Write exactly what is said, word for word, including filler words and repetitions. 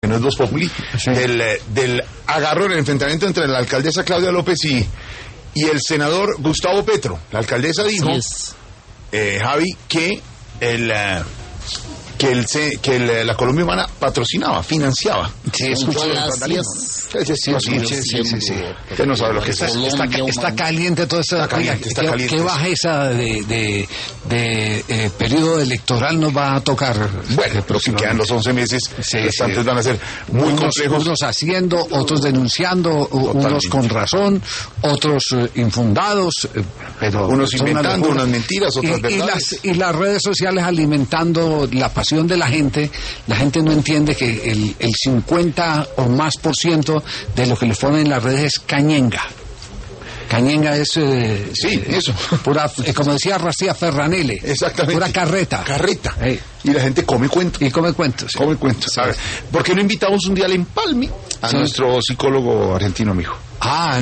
que no es Voz Populi, sí. del, del agarrón, el enfrentamiento entre la alcaldesa Claudia López y, y el senador Gustavo Petro. La alcaldesa dijo, Yes. eh, Javi, que el... Uh, que el que el, la Colombia Humana patrocinaba, financiaba. Sí, escuché el vandalismo. Sí, sí, sí, Sí, sí, sí, sí, sí. Usted no sabe lo que es Está, eso. está, está caliente todo esto. Está caliente, Oiga, está ¿qué, caliente. ¿Qué bajeza de, de, de eh, periodo electoral nos va a tocar? Bueno, pero si quedan los once meses, sí, restantes sí. van a ser muy unos, complejos. unos haciendo, otros denunciando, Totalmente. Unos con razón, otros eh, infundados, eh, pero unos inventando unas mentiras, otras y, verdades. Y las, y las redes sociales alimentando la pasión de la gente. La gente no entiende que el, el cincuenta o más por ciento de lo que le ponen en las redes es cañenga. Cañenga es... Eh, sí, eh, eso. Pura, eh, como decía Racía Ferranele. Exactamente. Pura carreta. Carreta. Hey. Y la gente come cuentos. Y come cuentos. Sí. Come cuentos. Sí. A ver, ¿por qué no invitamos un día al empalme a sí. nuestro psicólogo argentino amigo? Ah,